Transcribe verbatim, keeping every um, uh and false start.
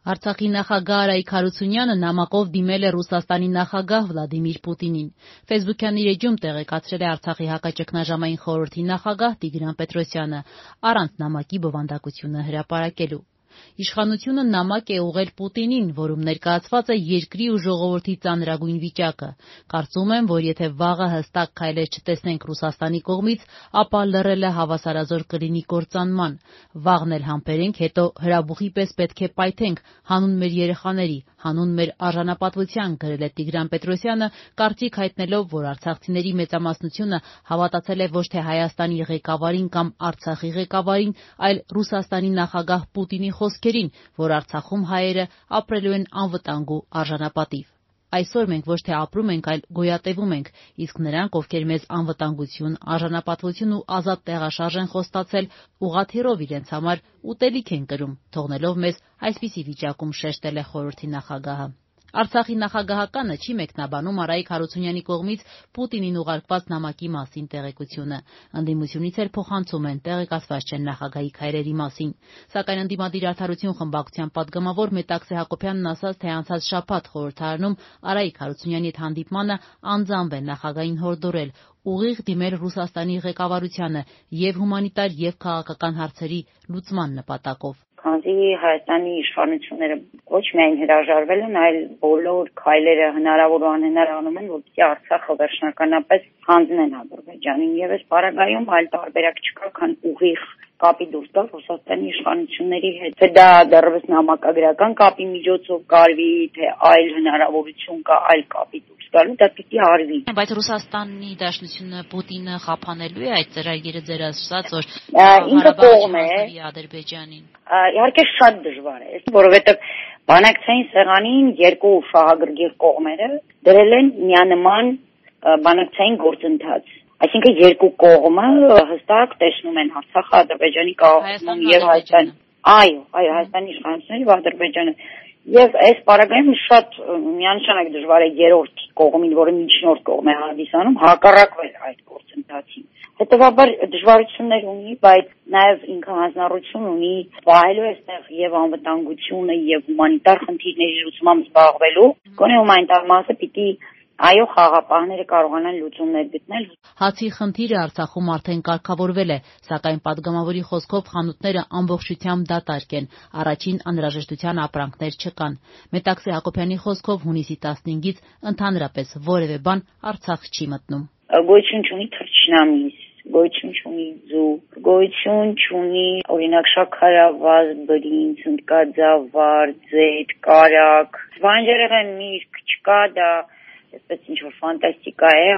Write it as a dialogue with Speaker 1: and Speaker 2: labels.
Speaker 1: Արցախի նախագահ Արայիկ Հարությունյանը նամակով դիմել է Ռուսաստանի նախագահ Վլադիմիր Պուտինին։ Ֆեյսբուքյան իր էջում տեղեկացրել է Արցախի հակաճգնաժամային խորհրդի նախագահ Տիգրան Պետրոսյանը, առանց նամակի բովանդակությունը հրապարակելու։ Իշխանությունը նամակ է ուղղել Պուտինին, որում ներկայացված է երկրի ու ժողովրդի ծանրագույն վիճակը։ Կարծում եմ, որ եթե վաղը հստակ քայլեր չտեսնենք Ռուսաստանի կողմից, ապա լռելը հավասարազոր կլինի կործանման։ Վաղն էլ համբերենք, հետո հրաբուխի պես պետք է պայթենք հանուն մեր երեխաների, հանուն մեր արժանապատվության, գրել է Տիգրան Պետրոսյանը, կարծիք հայտնելով, որ արցախցիների մեծամասնությունը հավատացել է ոչ թե Հայաստանի ղեկավարին կամ Արցախի ղեկավարին, այլ Ռուսաստանի նախագահ Պուտինի խոսքերին, որ Արցախում հայերը ապրելու են անվտանգ ու արժանապատիվ։ Այսօր մենք ոչ թե ապրում ենք, այլ գոյատևում ենք, իսկ նրանք, ովքեր մեզ անվտանգություն, արժանապատվություն ու ազատ տեղաշարժ են խոստացել, ուղղաթիռով իրենց համար ուտելիք են կրում, թողնելով մեզ այսպիսի վիճակում, շեշտել է խորհրդի նախագահը։ Արցախի նախագահականը չի մեկնաբանում Արայիկ Հարությունյանի կողմից Պուտինին ուղարկված նամակի մասին տեղեկությունը։ Ընդդիմությունից էլ փոխանցում են, տեղեկացված չեն նախագահի քայլերի մասին։ Սակայն ընդդիմադիր Արդարություն խմբակցության պատգամավոր Մետաքսե Հակոբյանն ասաց, թե անցած շաբաթ խորհրդարանում Արայիկ Հարությունյանի հետ հանդիպմանը անձամբ է նախագահին հորդորել ուղիղ դիմել Ռուսաստանի ղեկավարությանը եւ հումանիտար եւ քաղաքական հարցերի լուծման նպատակով։
Speaker 2: Քանզի Հայաստանի իշխանությունները ոչ միայն հրաժարվել են, այլ բոլոր քայլերը հնարավոր ու անհնար անում են, որպեսզի Արցախը վերջնականապես հանձնեն Ադրբեջանին, եւ այս պարագայում այլ տարբերակ չկա, քան ուղիղ կապի դուրս գալ Ռուսաստանի իշխանությունների հետ։ Թե դա դեռևս նամակագրական կապի միջոցով կարվի, թե այլ հնարավորություն կա այլ կապի դուրս գալու, դա պիտի արվի։
Speaker 1: Բայց Ռուսաստանի Դաշնությունը Պուտինը խափանելու է այդ ծրագիրը, ձեր ասած, որ
Speaker 2: ինքը կողմ է
Speaker 1: Ադրբեջանին։
Speaker 2: Իհարկե շատ դժվար է, որովհետև բանակցային սեղանին երկու շահագրգիռ կողմերը դրել են միանման բանակցային գործընթաց։ Այսինքն երկու կողմը հստակ տեսնում են Արցախը, Ադրբեջանի կառավարումը եւ Հայաստանը։ Այո, այո, Հայաստանի իշխանությունները եւ Ադրբեջանը։ Եվ այս պարագայում շատ միանշանակ դժվար է երրորդ կողմին, որը միջնորդ կողմ է հանդիսանում, հակառակվել այդ գործընթացին։ Հետևաբար դժվարություններ ունի, բայց նաեւ ինքը հանձնառություն ունի վայելու այստեղ եւ անվտանգությունը եւ հումանիտար խնդիրների լուծմամբ զբաղվելու։ Գոնե հումանիտար մասը պիտի այո խաղապահները կարողանան լուծումներ գտնել։
Speaker 1: Հացի խնդիրը Արցախում արդեն կարգավորվել է, սակայն պատգամավորի խոսքով խանութները ամբողջությամբ դատարկ են, առաջին անհրաժեշտության ապրանքներ չկան։ Մետաքսե Հակոբյանի խոսքով հունիսի տասնհինգից ընդհանրապես որևէ բան Արցախ չի մտնում։
Speaker 2: Գոյություն չունի թռչնամիս, գոյություն չունի ձուկ, գոյություն չունի օրինակ շաքարավազ, բրինձ, ընկածավար, ձեթ, կարակ, բանջարեղեն միրգ չկա, դա այսպես ինչ որ ֆանտաստիկա է,